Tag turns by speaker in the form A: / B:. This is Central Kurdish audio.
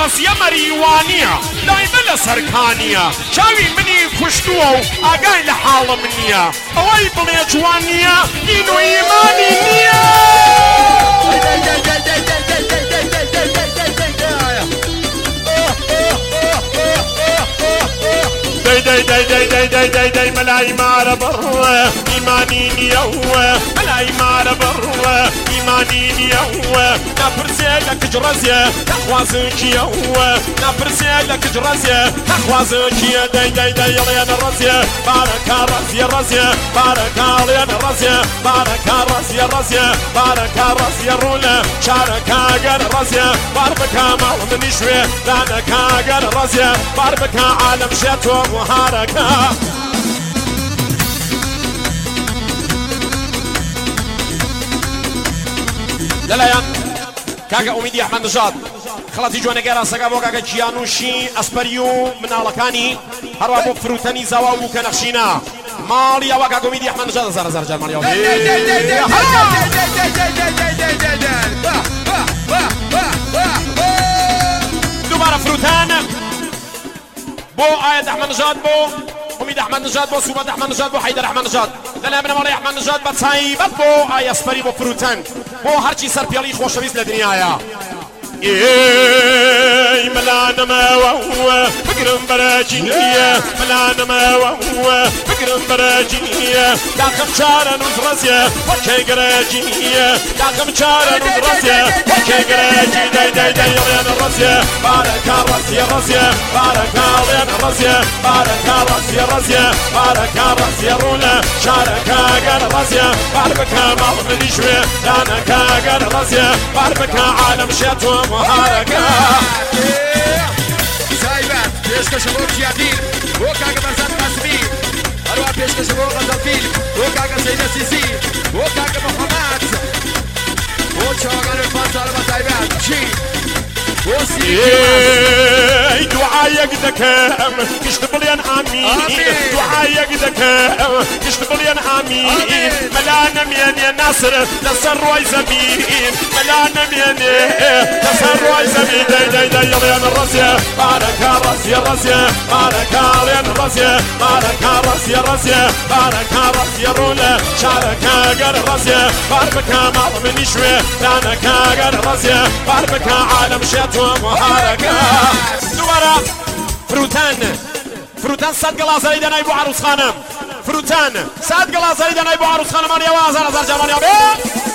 A: ڕزیە مەریوانیە لای بە لە سەرکانیە چاوی منی کوشتووە و ئاگای لە حاڵە من نییە ئەوەی بڵێ جوان نییە دین و ئیمانی نییە داي ملاي مار برا إيماني يوه ملاي مار برا إيماني يوه نبرزيلك جرزية تخوازك يوه نبرزيلك جرزية تخوازك يا داي يلا الرزية بارك رزية بارك رزية بارك رزية بارك رزية رولا شارك اجر رزية بارك مال من شوي لانك اجر رزية بارك عالم شتو وهاركا لا كاكا أميدي أحمد نجاد خلاصي جوانا قيرا ساقا بو كاكا جيانوشي أسبريو من علاقاني هروا بو فروتاني زواو كنخشينا ماليا وكاكا أميدي أحمد نجاد زار جال ماليا دوبارة فروتان بو آية أحمد نجاد بو أميد أحمد نجاد بو سوبات أحمد نجاد بو حيدر أحمد نجاد لا من مالي أحمد نجاد بتصايبت بو آية سبري بو فروتان بو هرچی سر پیالی خوشویست لدنیایا إيه ملانا ما وهو فكر براجينية ملانا ما وهو فكر براجينية داخم شارا نزرزية وكي قراجينية داخم شارا نزرزية وكي قراجي داي يليان الرزية بارك رزية بارك يليان الرزية بارك رزية بارك رزية رولا شارك اقر رزية بارك مال من شوي لانك اقر رزية بارك عالم شاتو مهاركة
B: سايبات بيشكش بوك يادين وكاكا برزان قاسمي أروى بيشكش بوك غزالفيل وكاكا سيدة سيسي وكاكا محمد وشوغان الفانسة أروى سايبات شي
A: دعايك دكام تشتبلين آمين دعايك دكام تشتبلين آمين ملانا مين يا ناصر نصر روي زمين ملانا مين نصر روي زمين داي يليان الرزية بارك رزية بارك يليان الرزية بارك رزية بارك رزية رولا شارك اقر رزية بارك مال من شوي لانك اقر رزية بارك عالم شاتو مهاركة دوبارة فروتان صد قلازة إذا نايبو عروس خانم فروتان صد قلازة إذا نايبو عروس خانم أنا يا وازر جمال يا بيه